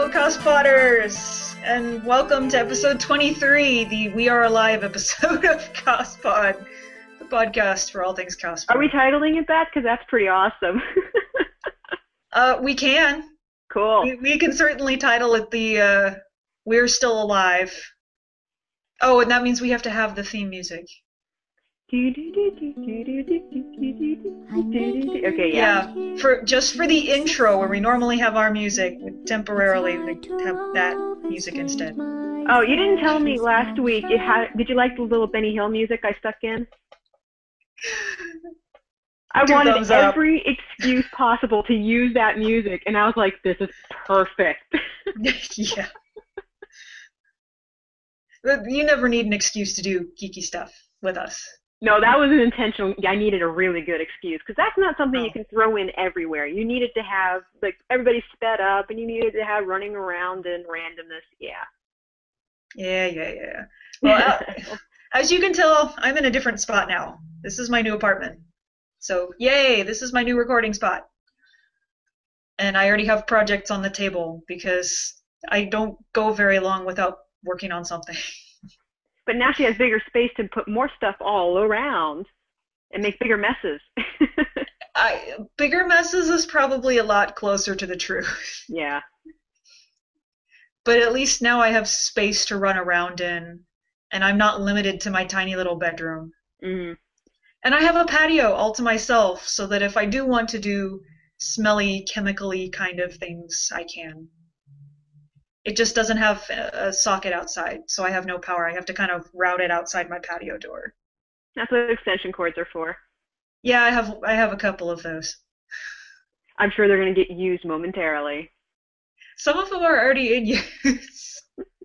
Cospoders, and welcome to episode 23, the We Are Alive episode of Cospod, the podcast for all things Cospod. Are we titling it that? Because that's pretty awesome. We can. Cool. We can certainly title it the We're Still Alive. Oh, and that means we have to have the theme music. Okay, yeah. Just for the intro, where we normally have our music, temporarily have that music instead. Oh, you didn't tell me last week. Did you like the little Benny Hill music I stuck in? I wanted every excuse possible to use that music, and I was like, this is perfect. Yeah. You never need an excuse to do geeky stuff with us. No, that was an intentional. I needed a really good excuse, because that's not something you can throw in everywhere. You needed to have, like, everybody sped up, and you needed to have running around and randomness. Yeah. Yeah. Well, as you can tell, I'm in a different spot now. This is my new apartment. So, yay, this is my new recording spot. And I already have projects on the table, because I don't go very long without working on something. But now she has bigger space to put more stuff all around and make bigger messes. Bigger messes is probably a lot closer to the truth. Yeah. But at least now I have space to run around in, and I'm not limited to my tiny little bedroom. Mm-hmm. And I have a patio all to myself, so that if I do want to do smelly, chemical-y kind of things, I can. It just doesn't have a socket outside, so I have no power. I have to kind of route it outside my patio door. That's what extension cords are for. Yeah, I have a couple of those. I'm sure they're going to get used momentarily. Some of them are already in use.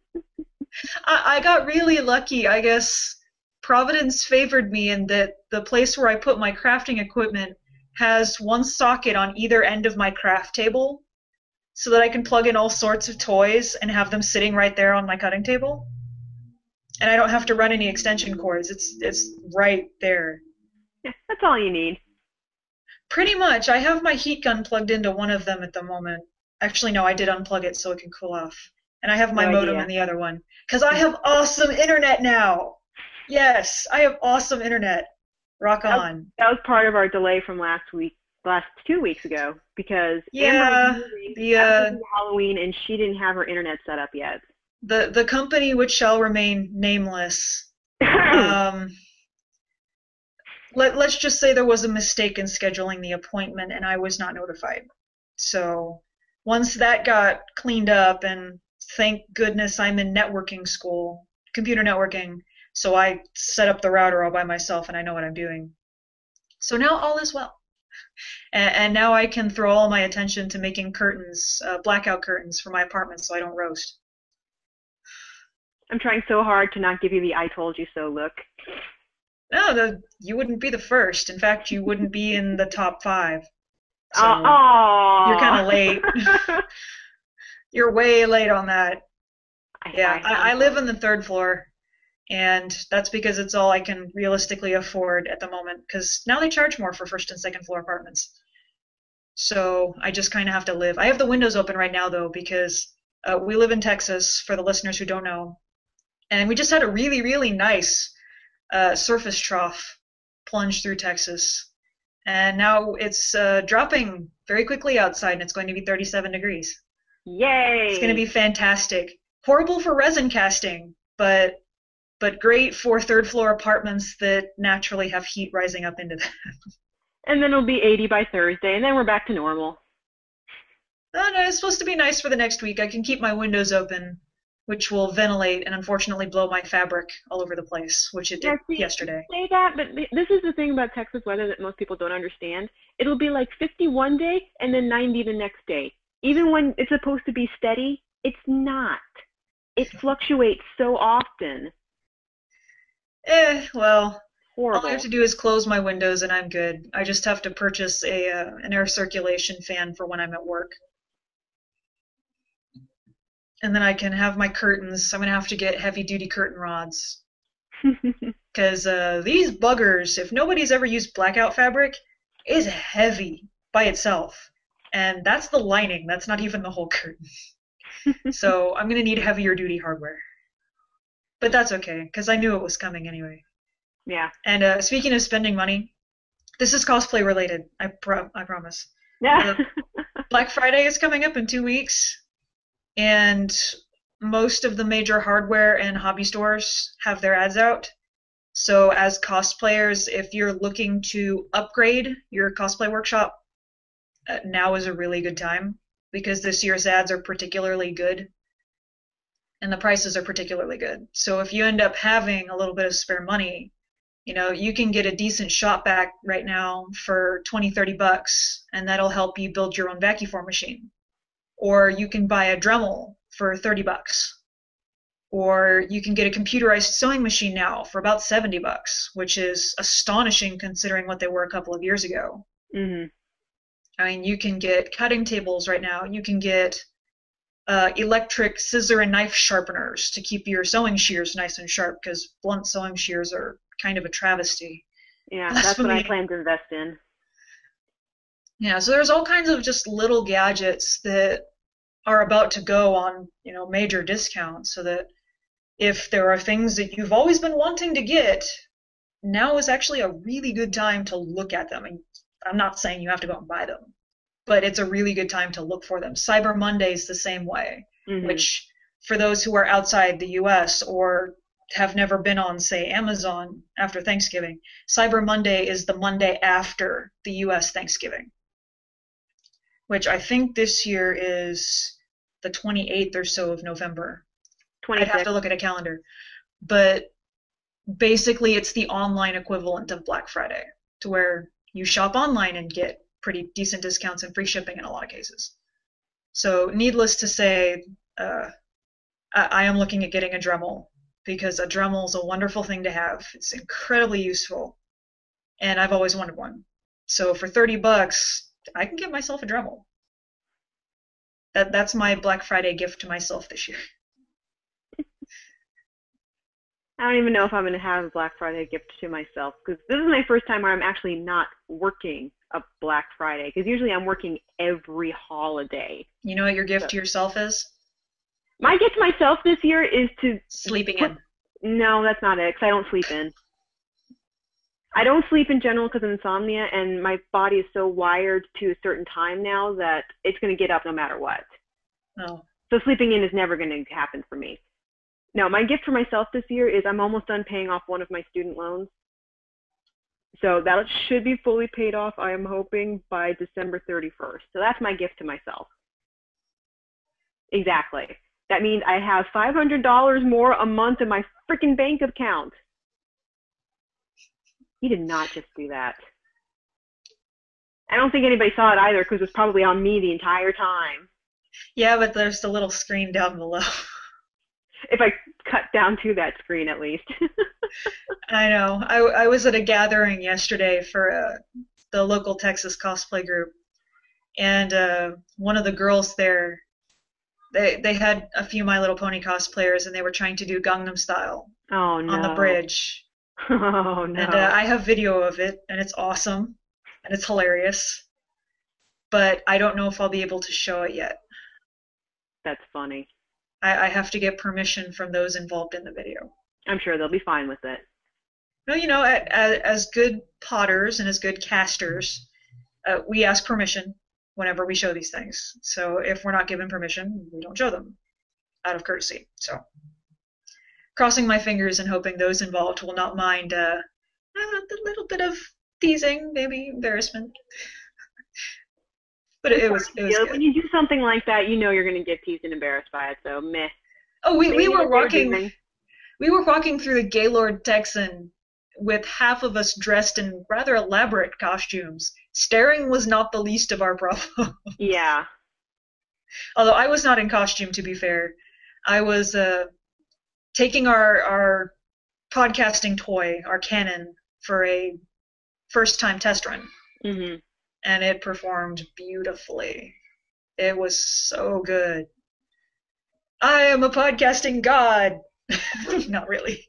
I got really lucky, I guess. Providence favored me in that the place where I put my crafting equipment has one socket on either end of my craft table, so that I can plug in all sorts of toys and have them sitting right there on my cutting table. And I don't have to run any extension cords. It's right there. Yeah, that's all you need. Pretty much. I have my heat gun plugged into one of them at the moment. Actually, no, I did unplug it so it can cool off. And I have my modem in the other one. Because I have awesome internet now! Yes, I have awesome internet. Rock on. That was part of our delay from last 2 weeks ago, because Amber was moving Halloween and she didn't have her internet set up yet. The company, which shall remain nameless, let's just say there was a mistake in scheduling the appointment and I was not notified. So once that got cleaned up, and thank goodness I'm in networking school, computer networking, so I set up the router all by myself and I know what I'm doing. So now all is well. And now I can throw all my attention to making curtains, blackout curtains for my apartment so I don't roast. I'm trying so hard to not give you the I told you so look. No, you wouldn't be the first. In fact, you wouldn't be in the top 5. So you're kind of late. You're way late on that. I live on the 3rd floor. And that's because it's all I can realistically afford at the moment, because now they charge more for 1st and 2nd floor apartments. So I just kind of have to live. I have the windows open right now, though, because we live in Texas, for the listeners who don't know. And we just had a really, really nice surface trough plunge through Texas. And now it's dropping very quickly outside, and it's going to be 37 degrees. Yay! It's going to be fantastic. Horrible for resin casting, but great for 3rd floor apartments that naturally have heat rising up into them. And then it'll be 80 by Thursday, and then we're back to normal. Oh, no, it's supposed to be nice for the next week. I can keep my windows open, which will ventilate and unfortunately blow my fabric all over the place, which it did yesterday. Say that, but this is the thing about Texas weather that most people don't understand. It'll be like 50 one day and then 90 the next day. Even when it's supposed to be steady, it's not. It fluctuates so often. Well, horrible. All I have to do is close my windows and I'm good. I just have to purchase an air circulation fan for when I'm at work. And then I can have my curtains. I'm going to have to get heavy-duty curtain rods. Because these buggers, if nobody's ever used blackout fabric, is heavy by itself. And that's the lining. That's not even the whole curtain. So I'm going to need heavier duty hardware. But that's okay, because I knew it was coming anyway. Yeah. And speaking of spending money, this is cosplay related. I promise. Yeah. Black Friday is coming up in 2 weeks, and most of the major hardware and hobby stores have their ads out. So as cosplayers, if you're looking to upgrade your cosplay workshop, now is a really good time because this year's ads are particularly good and the prices are particularly good. So if you end up having a little bit of spare money, you can get a decent shop vac right now for $20-$30, and that'll help you build your own vacuform machine. Or you can buy a Dremel for $30. Or you can get a computerized sewing machine now for about $70, which is astonishing considering what they were a couple of years ago. Mm-hmm. I mean, you can get cutting tables right now. You can get electric scissor and knife sharpeners to keep your sewing shears nice and sharp, because blunt sewing shears are kind of a travesty. Yeah, that's what I plan to invest in. Yeah, so there's all kinds of just little gadgets that are about to go on, major discounts, so that if there are things that you've always been wanting to get, now is actually a really good time to look at them. And I'm not saying you have to go and buy them, but it's a really good time to look for them. Cyber Monday is the same way, which for those who are outside the US or have never been on, say, Amazon after Thanksgiving, Cyber Monday is the Monday after the US Thanksgiving, which I think this year is the 28th or so of November. 26th. I'd have to look at a calendar. But basically it's the online equivalent of Black Friday, to where you shop online and get pretty decent discounts and free shipping in a lot of cases. So needless to say, I am looking at getting a Dremel, because a Dremel is a wonderful thing to have. It's incredibly useful, and I've always wanted one. So for $30, I can get myself a Dremel. That's my Black Friday gift to myself this year. I don't even know if I'm going to have a Black Friday gift to myself, because this is my first time where I'm actually not working a Black Friday, because usually I'm working every holiday. You know what your gift to yourself is? My gift to myself this year is to... Sleeping in. No, that's not it, because I don't sleep in. I don't sleep in general because of insomnia, and my body is so wired to a certain time now that it's going to get up no matter what. Oh. So sleeping in is never going to happen for me. No, my gift for myself this year is I'm almost done paying off one of my student loans. So that should be fully paid off, I am hoping, by December 31st. So that's my gift to myself. Exactly. That means I have $500 more a month in my freaking bank account. He did not just do that. I don't think anybody saw it either, because it was probably on me the entire time. Yeah, but there's the little screen down below. If I cut down to that screen, at least. I know. I was at a gathering yesterday for the local Texas cosplay group, and one of the girls there, they had a few My Little Pony cosplayers, and they were trying to do Gangnam Style on the bridge. Oh, no. And I have video of it, and it's awesome, and it's hilarious. But I don't know if I'll be able to show it yet. That's funny. I have to get permission from those involved in the video. I'm sure they'll be fine with it. No, as good potters and as good casters, we ask permission whenever we show these things. So if we're not given permission, we don't show them out of courtesy. So crossing my fingers and hoping those involved will not mind a little bit of teasing, maybe embarrassment. But it was good. When you do something like that, you know you're going to get teased and embarrassed by it, so meh. Oh, we were walking through the Gaylord Texan with half of us dressed in rather elaborate costumes. Staring was not the least of our problems. Yeah. Although I was not in costume, to be fair. I was taking our podcasting toy, our Canon, for a first-time test run. Mm-hmm. And it performed beautifully. It was so good. I am a podcasting god. Not really.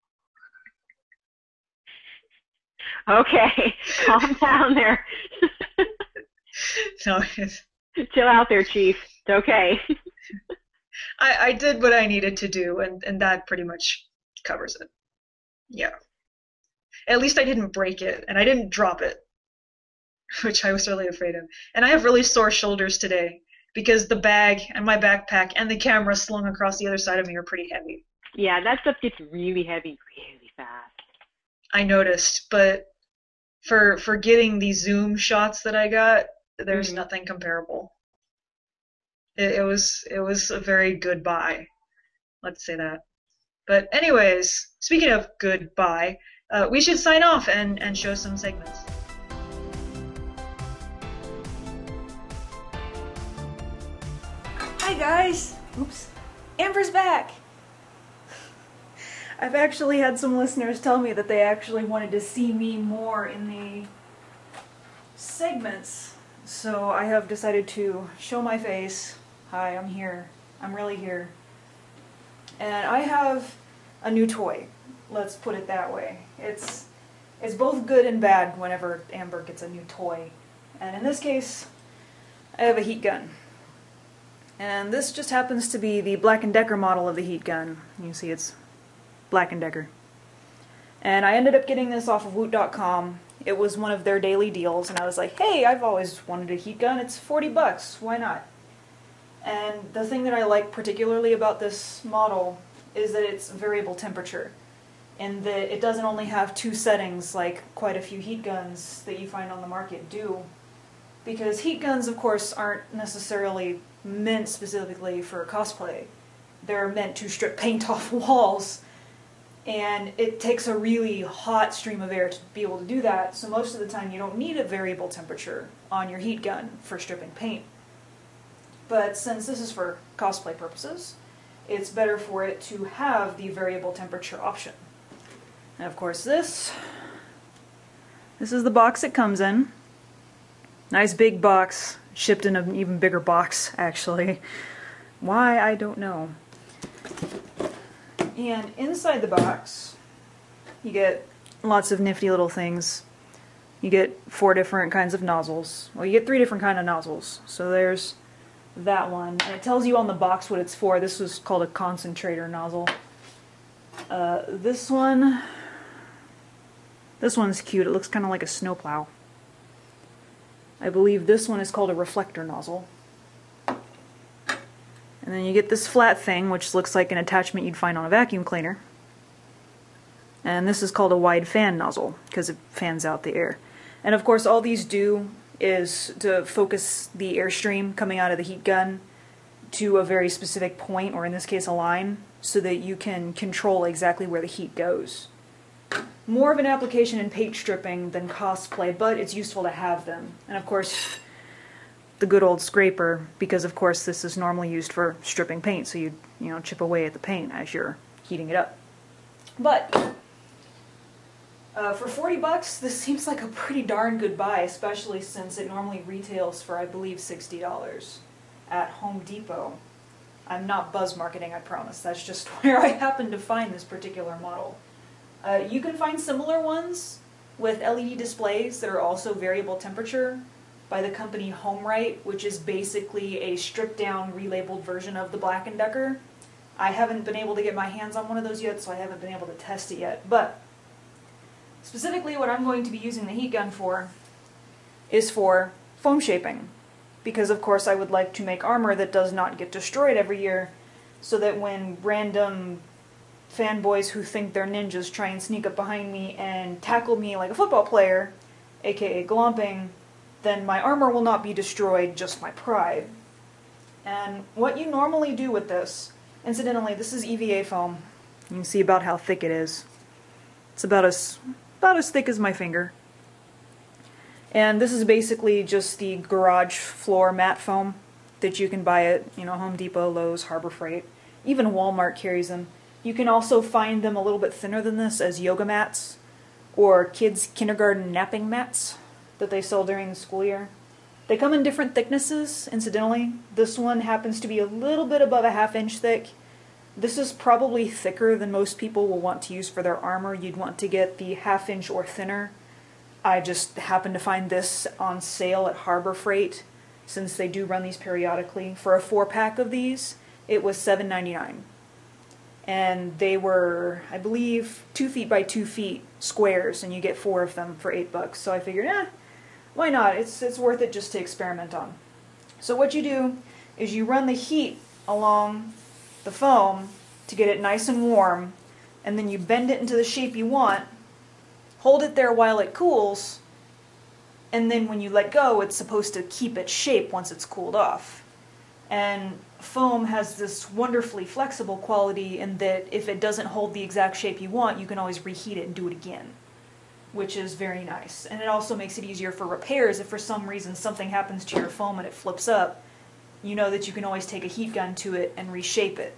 Okay, calm down there. No, chill out there, Chief. It's okay. I did what I needed to do, and that pretty much covers it. Yeah. At least I didn't break it, and I didn't drop it, which I was really afraid of. And I have really sore shoulders today because the bag and my backpack and the camera slung across the other side of me are pretty heavy. Yeah, that stuff gets really heavy really fast. I noticed, but for getting the zoom shots that I got, there's nothing comparable. It was a very good buy. Let's say that. But anyways, speaking of goodbye, we should sign off and show some segments. Hi guys! Oops. Amber's back! I've actually had some listeners tell me that they actually wanted to see me more in the segments, so I have decided to show my face. Hi, I'm here. I'm really here. And I have a new toy. Let's put it that way. It's both good and bad whenever Amber gets a new toy. And in this case, I have a heat gun. And this just happens to be the Black & Decker model of the heat gun. You can see it's Black & Decker. And I ended up getting this off of Woot.com. It was one of their daily deals, and I was like, hey, I've always wanted a heat gun. It's $40, why not? And the thing that I like particularly about this model is that it's variable temperature. And that it doesn't only have two settings like quite a few heat guns that you find on the market do. Because heat guns, of course, aren't necessarily meant specifically for cosplay. They're meant to strip paint off walls, and it takes a really hot stream of air to be able to do that, so most of the time you don't need a variable temperature on your heat gun for stripping paint. But since this is for cosplay purposes, it's better for it to have the variable temperature option. And of course this is the box it comes in. Nice big box, shipped in an even bigger box, actually. Why, I don't know. And inside the box, you get lots of nifty little things. You get 4 different kinds of nozzles. Well, you get 3 different kinds of nozzles. So there's that one. And it tells you on the box what it's for. This was called a concentrator nozzle. This one's cute. It looks kind of like a snowplow. I believe this one is called a reflector nozzle. And then you get this flat thing, which looks like an attachment you'd find on a vacuum cleaner. And this is called a wide fan nozzle, because it fans out the air. And of course all these do is to focus the airstream coming out of the heat gun to a very specific point, or in this case a line, so that you can control exactly where the heat goes. More of an application in paint stripping than cosplay, but it's useful to have them. And of course, the good old scraper, because of course this is normally used for stripping paint, so you chip away at the paint as you're heating it up. But for $40, this seems like a pretty darn good buy, especially since it normally retails for, I believe, $60 at Home Depot. I'm not buzz marketing, I promise. That's just where I happened to find this particular model. You can find similar ones with LED displays that are also variable temperature by the company HomeRite, which is basically a stripped-down, relabeled version of the Black & Decker. I haven't been able to get my hands on one of those yet, so I haven't been able to test it yet. But specifically what I'm going to be using the heat gun for is for foam shaping. Because of course I would like to make armor that does not get destroyed every year, so that when random fanboys who think they're ninjas try and sneak up behind me and tackle me like a football player, aka glomping, then my armor will not be destroyed, just my pride. And what you normally do with this, incidentally, this is EVA foam. You can see about how thick it is. It's about as thick as my finger. And this is basically just the garage floor mat foam that you can buy at, Home Depot, Lowe's, Harbor Freight. Even Walmart carries them. You can also find them a little bit thinner than this as yoga mats or kids' kindergarten napping mats that they sell during the school year. They come in different thicknesses, incidentally. This one happens to be a little bit above a ½ inch thick. This is probably thicker than most people will want to use for their armor. You'd want to get the ½ inch or thinner. I just happened to find this on sale at Harbor Freight, since they do run these periodically, for a 4-pack of these. it was $7.99. And they were, I believe, 2 feet by 2 feet squares, and you get 4 of them for $8. So I figured, why not? It's worth it just to experiment on. So what you do is you run the heat along the foam to get it nice and warm, and then you bend it into the shape you want, hold it there while it cools, and then when you let go, it's supposed to keep its shape once it's cooled off. And foam has this wonderfully flexible quality in that if it doesn't hold the exact shape you want, you can always reheat it and do it again, which is very nice. And it also makes it easier for repairs. If for some reason something happens to your foam and it flips up, you know that you can always take a heat gun to it and reshape it.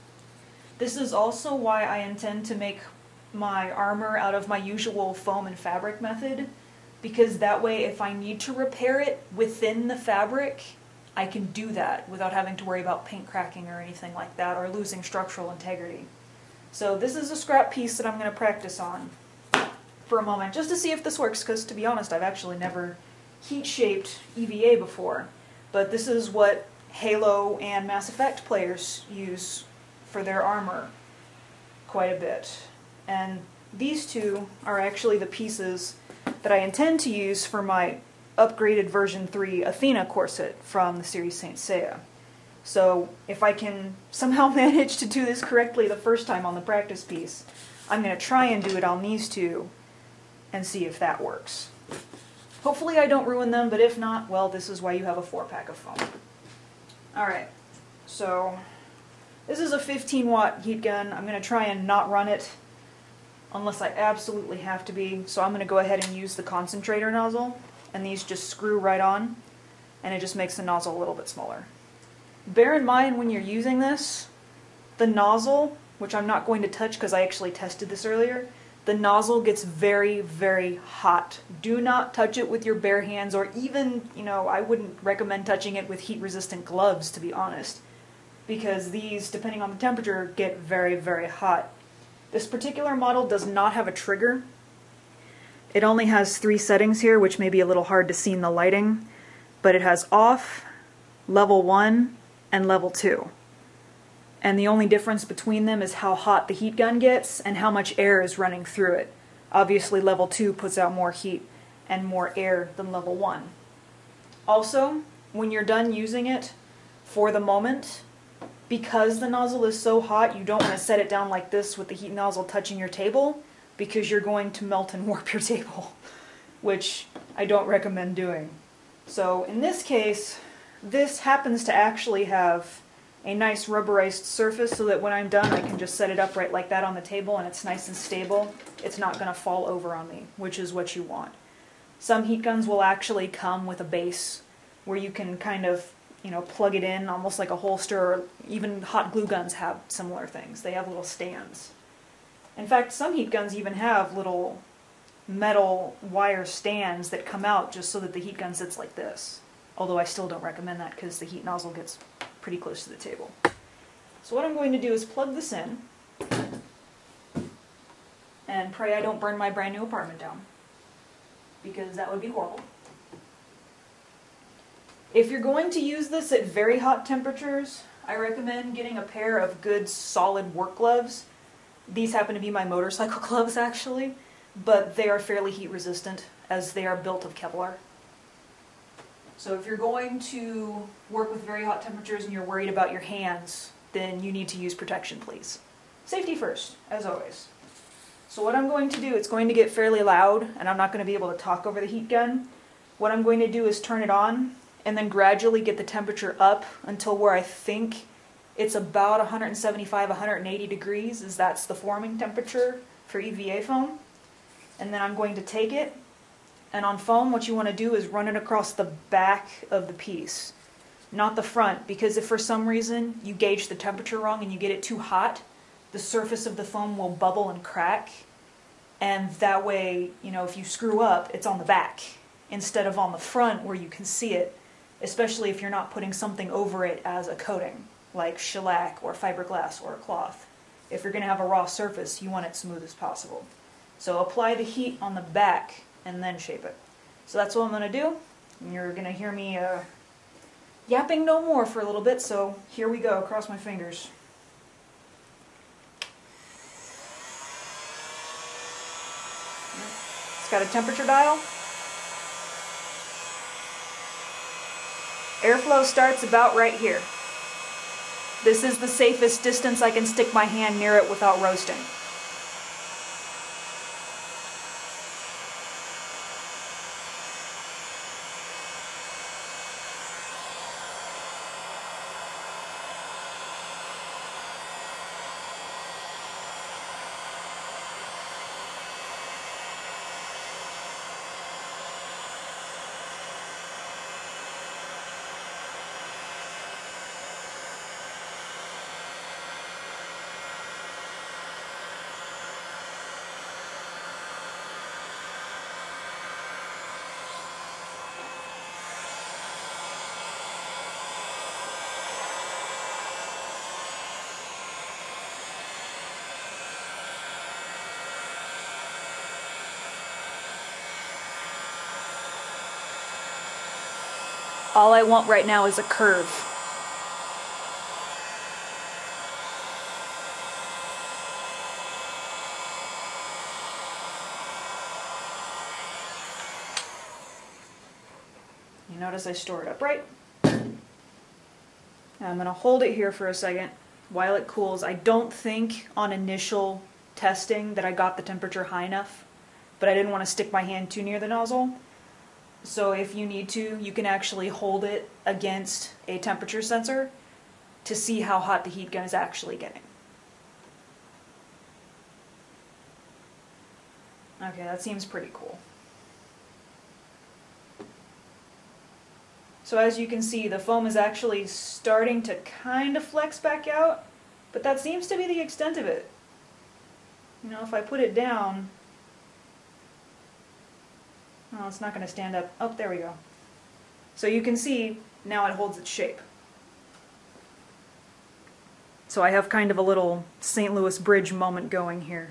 This is also why I intend to make my armor out of my usual foam and fabric method, because that way if I need to repair it within the fabric, I can do that without having to worry about paint cracking or anything like that, or losing structural integrity. So this is a scrap piece that I'm going to practice on for a moment, just to see if this works, because to be honest, I've actually never heat-shaped EVA before. But this is what Halo and Mass Effect players use for their armor quite a bit. And these two are actually the pieces that I intend to use for my upgraded version 3 Athena corset from the series Saint Seiya. So if I can somehow manage to do this correctly the first time on the practice piece, I'm going to try and do it on these two and see if that works. Hopefully I don't ruin them, but if not, well, this is why you have a 4-pack of foam. Alright, so this is a 15-watt heat gun. I'm going to try and not run it unless I absolutely have to be, so I'm going to go ahead and use the concentrator nozzle. And these just screw right on, and it just makes the nozzle a little bit smaller. Bear in mind when you're using this, the nozzle, which I'm not going to touch because I actually tested this earlier, the nozzle gets very, very hot. Do not touch it with your bare hands, or even, I wouldn't recommend touching it with heat-resistant gloves, to be honest, because these, depending on the temperature, get very, very hot. This particular model does not have a trigger. It only has 3 settings here, which may be a little hard to see in the lighting, but it has off, level 1, and level 2. And the only difference between them is how hot the heat gun gets and how much air is running through it. Obviously level 2 puts out more heat and more air than level 1. Also, when you're done using it, for the moment, because the nozzle is so hot, you don't want to set it down like this with the heat nozzle touching your table, because you're going to melt and warp your table, which I don't recommend doing. So in this case, this happens to actually have a nice rubberized surface so that when I'm done I can just set it upright like that on the table and it's nice and stable. It's not going to fall over on me, which is what you want. Some heat guns will actually come with a base where you can kind of, plug it in almost like a holster, or even hot glue guns have similar things. They have little stands. In fact, some heat guns even have little metal wire stands that come out just so that the heat gun sits like this. Although I still don't recommend that because the heat nozzle gets pretty close to the table. So what I'm going to do is plug this in and pray I don't burn my brand new apartment down, because that would be horrible. If you're going to use this at very hot temperatures, I recommend getting a pair of good solid work gloves. These happen to be my motorcycle gloves, actually, but they are fairly heat resistant as they are built of Kevlar. So if you're going to work with very hot temperatures and you're worried about your hands, then you need to use protection, please. Safety first, as always. So what I'm going to do, it's going to get fairly loud, and I'm not going to be able to talk over the heat gun. What I'm going to do is turn it on, and then gradually get the temperature up until where I think it's about 175, 180 degrees, as that's the forming temperature for EVA foam. And then I'm going to take it, and on foam what you want to do is run it across the back of the piece, not the front, because if for some reason you gauge the temperature wrong and you get it too hot, the surface of the foam will bubble and crack, and that way, if you screw up, it's on the back instead of on the front where you can see it, especially if you're not putting something over it as a coating, like shellac or fiberglass or a cloth. If you're going to have a raw surface, you want it smooth as possible. So apply the heat on the back and then shape it. So that's what I'm going to do. And you're going to hear me yapping no more for a little bit, so here we go. Cross my fingers. It's got a temperature dial. Airflow starts about right here. This is the safest distance I can stick my hand near it without roasting. All I want right now is a curve. You notice I store it upright. I'm going to hold it here for a second while it cools. I don't think on initial testing that I got the temperature high enough, but I didn't want to stick my hand too near the nozzle. So if you need to, you can actually hold it against a temperature sensor to see how hot the heat gun is actually getting. Okay, that seems pretty cool. So as you can see, the foam is actually starting to kind of flex back out, but that seems to be the extent of it. You know, if I put it down, oh, it's not going to stand up. Oh, there we go. So you can see now it holds its shape. So I have kind of a little St. Louis Bridge moment going here.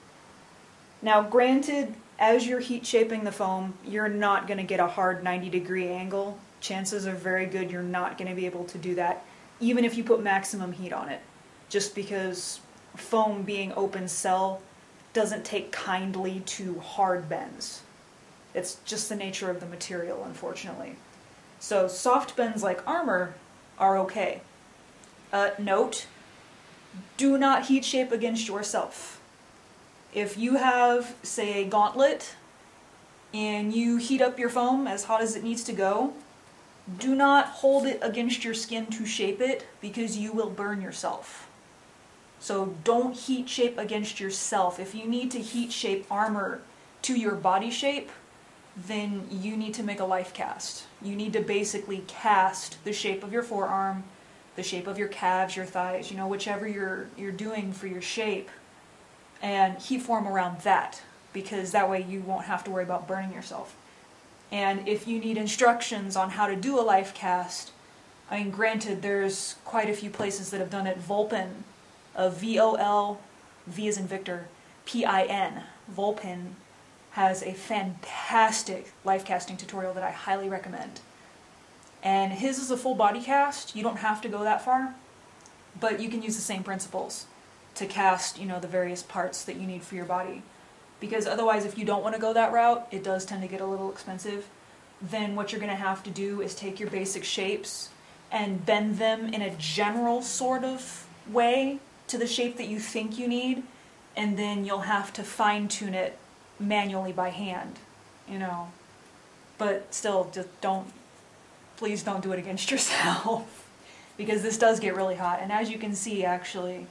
Now granted, as you're heat shaping the foam, you're not going to get a hard 90-degree angle. Chances are very good you're not going to be able to do that, even if you put maximum heat on it. Just because foam being open cell doesn't take kindly to hard bends. It's just the nature of the material, unfortunately. So soft bends like armor are okay. Note, do not heat shape against yourself. If you have, say, a gauntlet, and you heat up your foam as hot as it needs to go, do not hold it against your skin to shape it, because you will burn yourself. So don't heat shape against yourself. If you need to heat shape armor to your body shape, then you need to make a life cast. You need to basically cast the shape of your forearm, the shape of your calves, your thighs, you know, whichever you're doing for your shape, and heat form around that, because that way you won't have to worry about burning yourself. And if you need instructions on how to do a life cast, I mean, granted, there's quite a few places that have done it. Volpin, V-O-L, V as in Victor, P-I-N, Volpin has a fantastic life casting tutorial that I highly recommend. And his is a full body cast. You don't have to go that far, but you can use the same principles to cast, you know, the various parts that you need for your body. Because otherwise, if you don't want to go that route, it does tend to get a little expensive. Then what you're going to have to do is take your basic shapes and bend them in a general sort of way to the shape that you think you need, and then you'll have to fine-tune it manually by hand, you know. But still, just please don't do it against yourself, because this does get really hot. And as you can see, actually,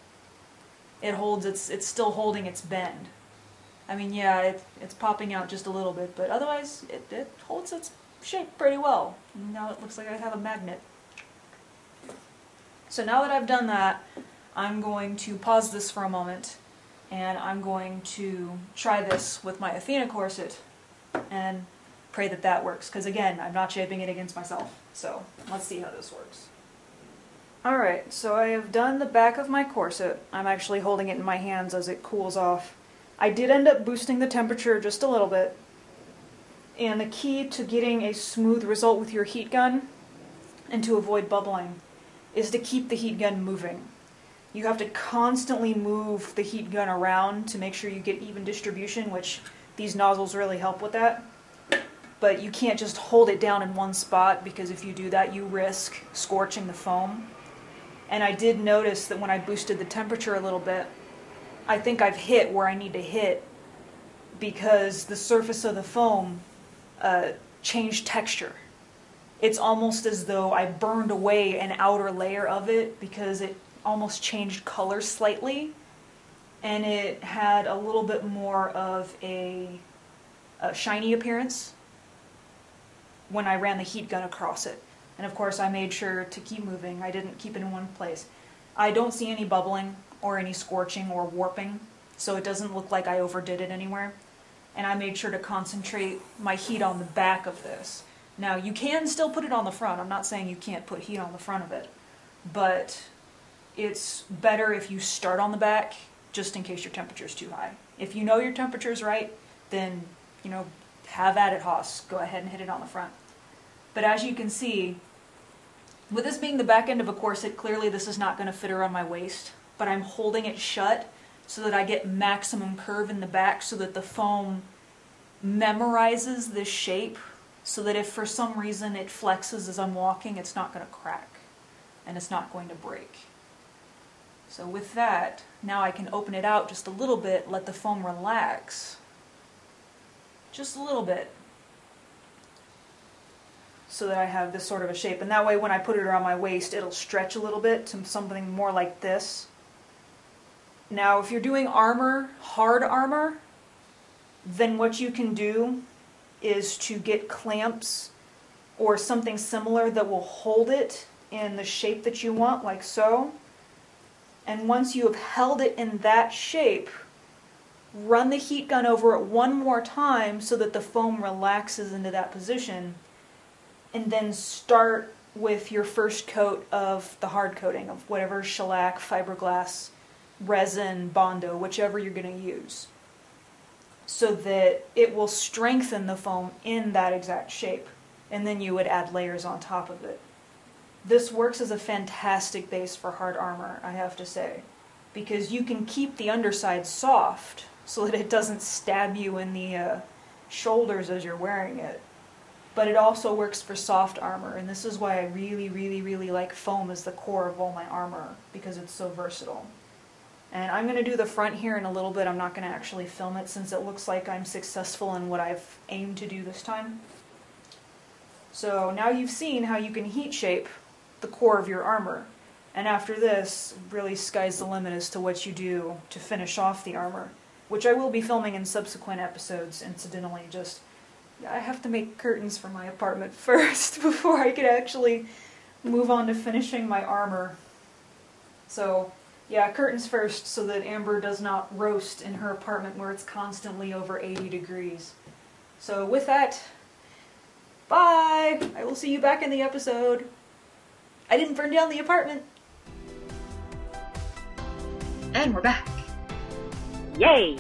it's still holding its bend. I mean, yeah, it's popping out just a little bit, but otherwise it holds its shape pretty well. Now it looks like I have a magnet. So now that I've done that, I'm going to pause this for a moment, and I'm going to try this with my Athena corset and pray that that works, because again, I'm not shaping it against myself. So let's see how this works. Alright, so I have done the back of my corset. I'm actually holding it in my hands as it cools off. I did end up boosting the temperature just a little bit, and the key to getting a smooth result with your heat gun and to avoid bubbling is to keep the heat gun moving. You have to constantly move the heat gun around to make sure you get even distribution, which these nozzles really help with that. But you can't just hold it down in one spot, because if you do that, you risk scorching the foam. And I did notice that when I boosted the temperature a little bit, I think I've hit where I need to hit, because the surface of the foam changed texture. It's almost as though I burned away an outer layer of it, because it almost changed color slightly, and it had a little bit more of a shiny appearance when I ran the heat gun across it. And of course I made sure to keep moving. I didn't keep it in one place. I don't see any bubbling or any scorching or warping, so it doesn't look like I overdid it anywhere. And I made sure to concentrate my heat on the back of this. Now, you can still put it on the front. I'm not saying you can't put heat on the front of it, but it's better if you start on the back, just in case your temperature is too high. If you know your temperature is right, then, have at it, Haas. Go ahead and hit it on the front. But as you can see, with this being the back end of a corset, clearly this is not going to fit around my waist, but I'm holding it shut so that I get maximum curve in the back, so that the foam memorizes this shape, so that if for some reason it flexes as I'm walking, it's not going to crack and it's not going to break. So with that, now I can open it out just a little bit, let the foam relax. Just a little bit. So that I have this sort of a shape. And that way when I put it around my waist, it'll stretch a little bit to something more like this. Now, if you're doing armor, hard armor, then what you can do is to get clamps or something similar that will hold it in the shape that you want, like so. And once you have held it in that shape, run the heat gun over it one more time so that the foam relaxes into that position, and then start with your first coat of the hard coating of whatever shellac, fiberglass, resin, Bondo, whichever you're going to use, so that it will strengthen the foam in that exact shape, and then you would add layers on top of it. This works as a fantastic base for hard armor, I have to say, because you can keep the underside soft so that it doesn't stab you in the shoulders as you're wearing it. But it also works for soft armor, and this is why I really, really, really like foam as the core of all my armor, because it's so versatile. And I'm going to do the front here in a little bit. I'm not going to actually film it since it looks like I'm successful in what I've aimed to do this time. So now you've seen how you can heat shape the core of your armor. And after this, really sky's the limit as to what you do to finish off the armor, which I will be filming in subsequent episodes, incidentally. Just, I have to make curtains for my apartment first before I can actually move on to finishing my armor. So, yeah, curtains first so that Amber does not roast in her apartment where it's constantly over 80 degrees. So with that, bye! I will see you back in the episode. I didn't burn down the apartment. And we're back. Yay!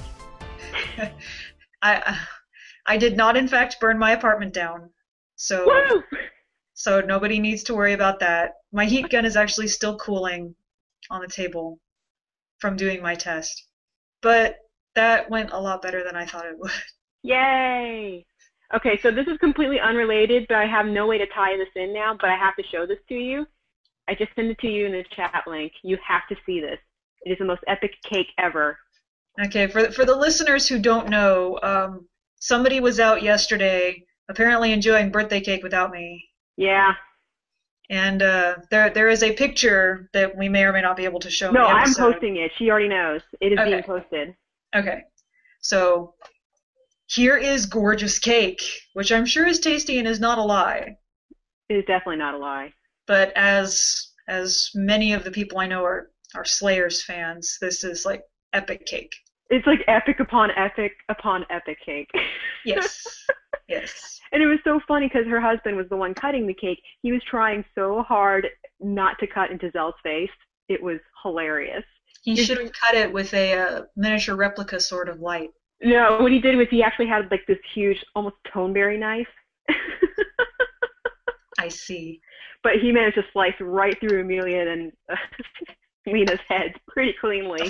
I did not, in fact, burn my apartment down. Woo! So nobody needs to worry about that. My heat gun is actually still cooling on the table from doing my test. But that went a lot better than I thought it would. Yay! Okay, so this is completely unrelated, but I have no way to tie this in now, but I have to show this to you. I just sent it to you in the chat link. You have to see this. It is the most epic cake ever. Okay, for the listeners who don't know, somebody was out yesterday apparently enjoying birthday cake without me. Yeah. And there is a picture that we may or may not be able to show. No, I'm posting it. She already knows. It is okay. being posted. Okay. So here is gorgeous cake, which I'm sure is tasty and is not a lie. It is definitely not a lie. But as many of the people I know are Slayers fans, this is like epic cake. It's like epic upon epic upon epic cake. Yes. Yes. And it was so funny because her husband was the one cutting the cake. He was trying so hard not to cut into Zelle's face. It was hilarious. He should have cut it with a miniature replica sort of light. No, what he did was he actually had like this huge, almost toneberry knife. I see. But he managed to slice right through Amelia and Lena's head pretty cleanly.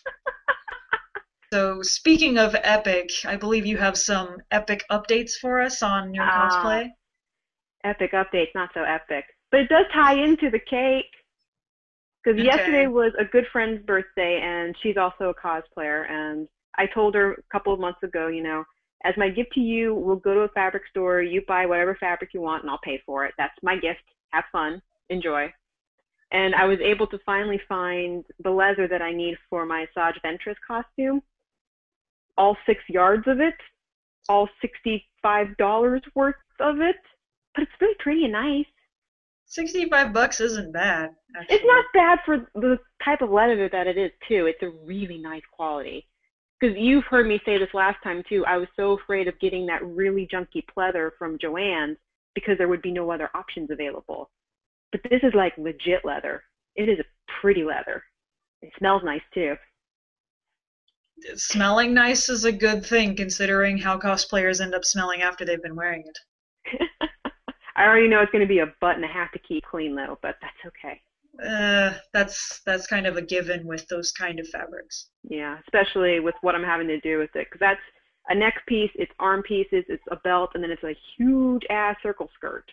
So, speaking of epic, I believe you have some epic updates for us on your cosplay. Epic updates, not so epic. But it does tie into the cake. Because yesterday was a good friend's birthday, and she's also a cosplayer. And I told her a couple of months ago, as my gift to you, we'll go to a fabric store, you buy whatever fabric you want, and I'll pay for it. That's my gift. Have fun. Enjoy. And I was able to finally find the leather that I need for my Saj Ventress costume. All 6 yards of it. All $65 worth of it. But it's really pretty and nice. $65 isn't bad, actually. It's not bad for the type of leather that it is, too. It's a really nice quality. Because you've heard me say this last time, too. I was so afraid of getting that really junky pleather from Joann's because there would be no other options available. But this is like legit leather. It is a pretty leather. It smells nice, too. Smelling nice is a good thing, considering how cosplayers end up smelling after they've been wearing it. I already know it's going to be a butt and a half to keep clean, though, but that's okay. That's kind of a given with those kind of fabrics. Yeah, especially with what I'm having to do with it, because that's a neck piece, it's arm pieces, it's a belt, and then it's a huge-ass circle skirt.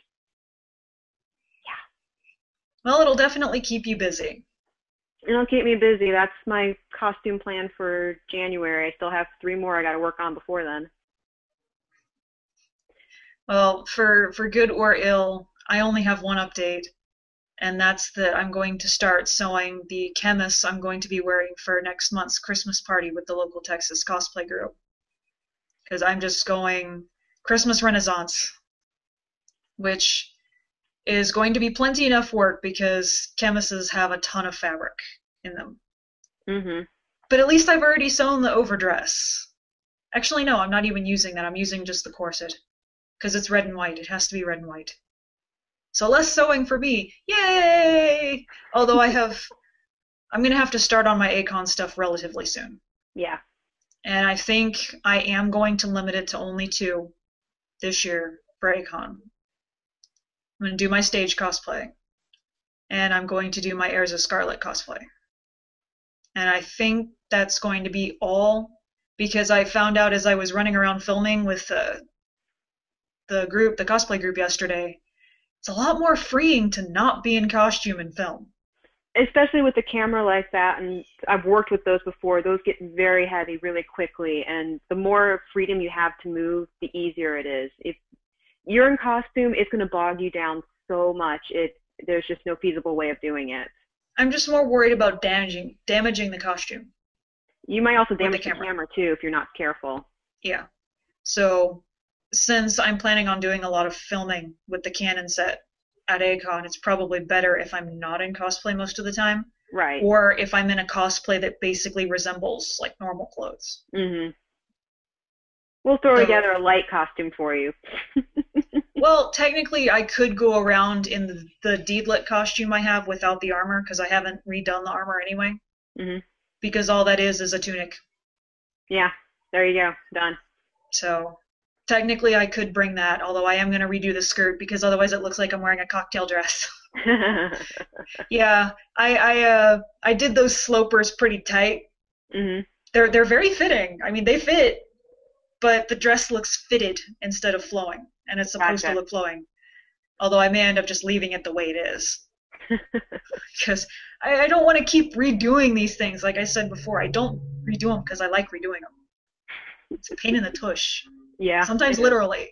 Yeah. Well, it'll definitely keep you busy. It'll keep me busy. That's my costume plan for January. I still have 3 more I got to work on before then. Well, for good or ill, I only have one update, and that's that I'm going to start sewing the chemists I'm going to be wearing for next month's Christmas party with the local Texas cosplay group. Because I'm just going Christmas Renaissance, which is going to be plenty enough work because chemists have a ton of fabric in them. Mm-hmm. But at least I've already sewn the overdress. Actually, no, I'm not even using that. I'm using just the corset. Because it's red and white. It has to be red and white. So less sewing for me. Yay! Although I'm going to have to start on my Acon stuff relatively soon. Yeah. And I think I am going to limit it to only 2 this year for Acon. I'm going to do my stage cosplay. And I'm going to do my Heirs of Scarlet cosplay. And I think that's going to be all, because I found out as I was running around filming with the cosplay group yesterday, it's a lot more freeing to not be in costume and film. Especially with a camera like that, and I've worked with those before, those get very heavy really quickly, and the more freedom you have to move, the easier it is. If you're in costume, it's going to bog you down so much. There's just no feasible way of doing it. I'm just more worried about damaging the costume. You might also damage the camera too if you're not careful. Yeah. So since I'm planning on doing a lot of filming with the Canon set at Acon, it's probably better if I'm not in cosplay most of the time. Right. Or if I'm in a cosplay that basically resembles like normal clothes. Mm-hmm. We'll throw together a light costume for you. Well, technically, I could go around in the Deedlit costume I have without the armor, because I haven't redone the armor anyway. Mm-hmm. Because all that is a tunic. Yeah, there you go. Done. So, technically, I could bring that, although I am going to redo the skirt, because otherwise it looks like I'm wearing a cocktail dress. Yeah, I did those slopers pretty tight. Mm-hmm. They're very fitting. I mean, they fit, but the dress looks fitted instead of flowing, and it's supposed to look flowing. Although I may end up just leaving it the way it is. Because I don't want to keep redoing these things. Like I said before, I don't redo them because I like redoing them. It's a pain in the tush. Yeah. Sometimes literally.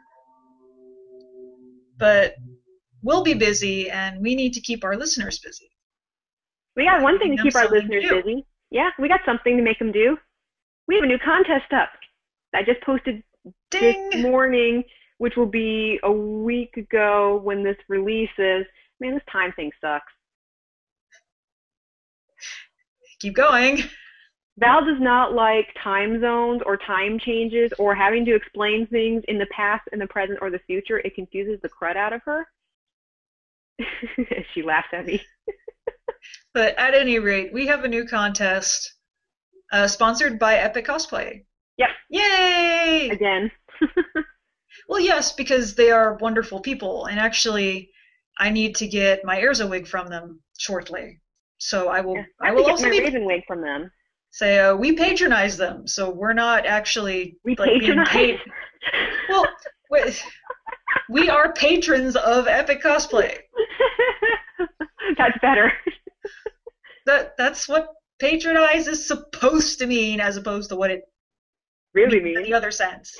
But we'll be busy, and we need to keep our listeners busy. We got one thing to keep our listeners busy. Yeah, we got something to make them do. We have a new contest up. I just posted this morning, which will be a week ago when this releases. Man, this time thing sucks. Keep going. Val does not like time zones or time changes or having to explain things in the past, in the present, or the future. It confuses the crud out of her. She laughs at me. But at any rate, we have a new contest sponsored by Epic Cosplay. Yep. Yay! Again. Well, yes, because they are wonderful people. And actually, I need to get my Erza wig from them shortly. So I will also get my Raven wig from them. Say we patronize them, so we're not actually being paid. Well, we are patrons of Epic Cosplay. That's better. That's what patronize is supposed to mean, as opposed to what it really means in the other sense.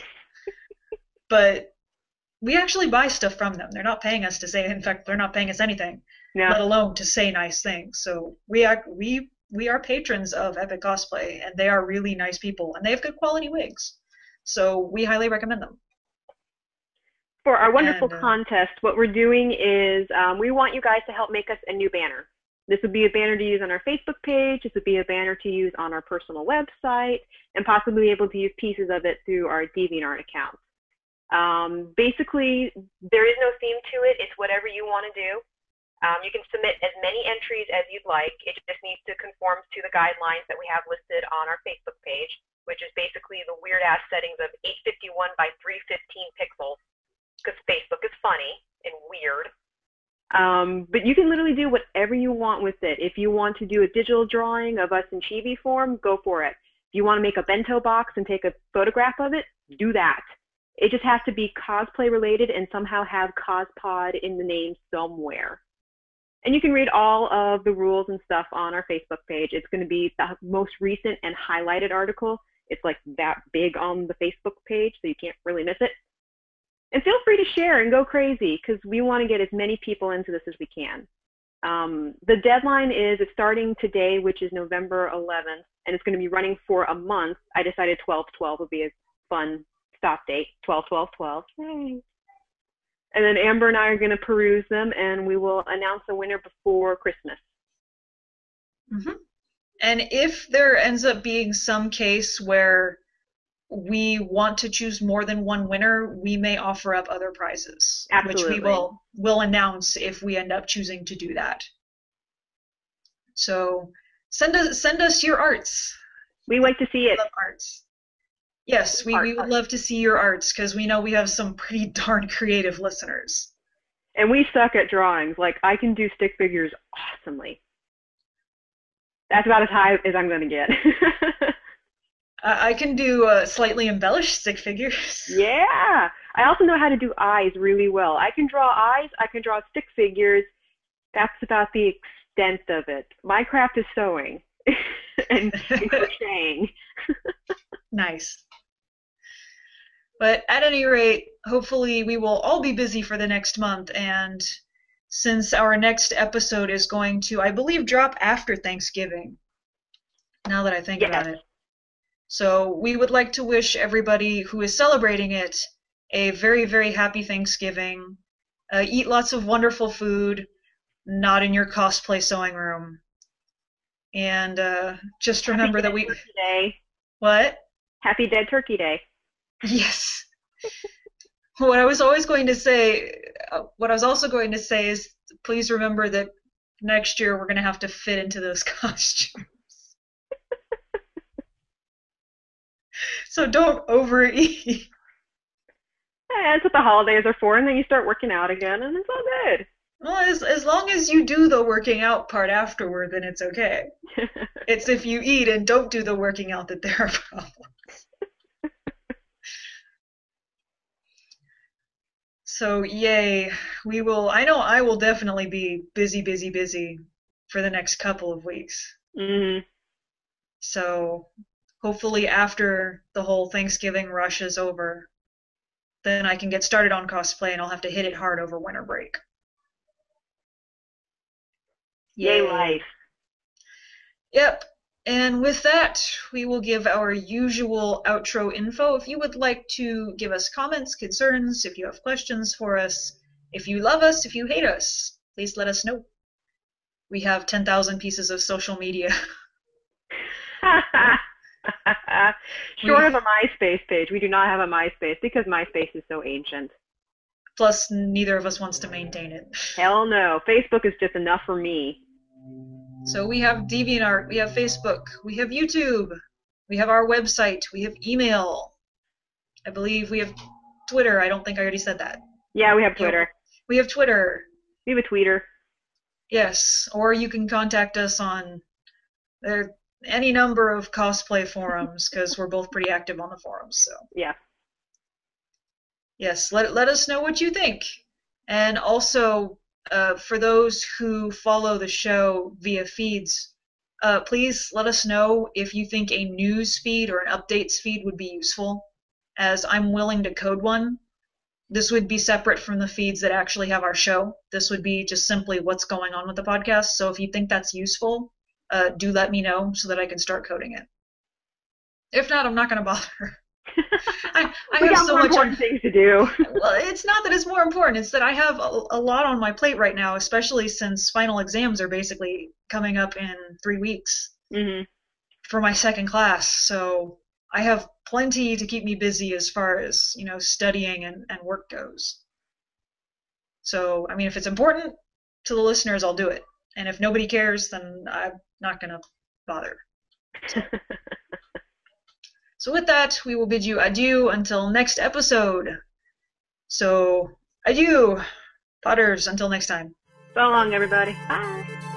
But we actually buy stuff from them. They're not paying us to say. In fact, they're not paying us anything, let alone to say nice things. So we are patrons of Epic Cosplay, and they are really nice people, and they have good quality wigs. So we highly recommend them. For our wonderful contest, what we're doing is we want you guys to help make us a new banner. This would be a banner to use on our Facebook page. This would be a banner to use on our personal website, and possibly able to use pieces of it through our DeviantArt account. Basically, there is no theme to it. It's whatever you want to do. You can submit as many entries as you'd like. It just needs to conform to the guidelines that we have listed on our Facebook page, which is basically the weird-ass settings of 851 by 315 pixels, because Facebook is funny and weird. But you can literally do whatever you want with it. If you want to do a digital drawing of us in chibi form, go for it. If you want to make a bento box and take a photograph of it, do that. It just has to be cosplay related and somehow have CosPod in the name somewhere. And you can read all of the rules and stuff on our Facebook page. It's going to be the most recent and highlighted article. It's like that big on the Facebook page, so you can't really miss it. And feel free to share and go crazy, because we want to get as many people into this as we can. The deadline it's starting today, which is November 11th, and it's going to be running for a month. I decided 12/12 would be a fun stop date, 12/12/12. Yay. And then Amber and I are going to peruse them, and we will announce the winner before Christmas. Mm-hmm. And if there ends up being some case where we want to choose more than one winner, we may offer up other prizes. Absolutely. Which we will announce if we end up choosing to do that. So send us your arts. We like to see it. We love arts. Yes, we would love to see your arts, because we know we have some pretty darn creative listeners. And we suck at drawings. Like, I can do stick figures awesomely. That's about as high as I'm going to get. I can do slightly embellished stick figures. Yeah! I also know how to do eyes really well. I can draw eyes, I can draw stick figures. That's about the extent of it. My craft is sewing and crocheting. Nice. But at any rate, hopefully we will all be busy for the next month, and since our next episode is going to, I believe, drop after Thanksgiving, now that I think about it. So we would like to wish everybody who is celebrating it a very, very happy Thanksgiving. Eat lots of wonderful food, not in your cosplay sewing room. And just remember that we... Turkey Day. What? Happy Dead Turkey Day. Yes. What I was also going to say is, please remember that next year we're going to have to fit into those costumes. So don't overeat. That's what the holidays are for, and then you start working out again, and it's all good. Well, as long as you do the working out part afterward, then it's okay. It's if you eat and don't do the working out that there are problems. So, yay. I know I will definitely be busy for the next couple of weeks. Mm-hmm. So, hopefully after the whole Thanksgiving rush is over, then I can get started on cosplay, and I'll have to hit it hard over winter break. Yay life. Yep. And with that, we will give our usual outro info. If you would like to give us comments, concerns, if you have questions for us, if you love us, if you hate us, please let us know. We have 10,000 pieces of social media. Short of a MySpace page. We do not have a MySpace because MySpace is so ancient. Plus, neither of us wants to maintain it. Hell no. Facebook is just enough for me. So we have DeviantArt, we have Facebook, we have YouTube, we have our website, we have email. I believe we have Twitter. I don't think I already said that. Yeah, we have Twitter. We have Twitter. We have a tweeter. Yes, or you can contact us on any number of cosplay forums, because we're both pretty active on the forums. So yeah. Yes, let us know what you think. And also, for those who follow the show via feeds, please let us know if you think a news feed or an updates feed would be useful, as I'm willing to code one. This would be separate from the feeds that actually have our show. This would be just simply what's going on with the podcast. So if you think that's useful, do let me know so that I can start coding it. If not, I'm not going to bother. I have so much important things to do. Well, it's not that it's more important. It's that I have a lot on my plate right now, especially since final exams are basically coming up in 3 weeks for my second class. So I have plenty to keep me busy as far as, studying and work goes. So, I mean, if it's important to the listeners, I'll do it. And if nobody cares, then I'm not going to bother. So with that, we will bid you adieu until next episode. So, adieu, Potters, until next time. So long, everybody. Bye.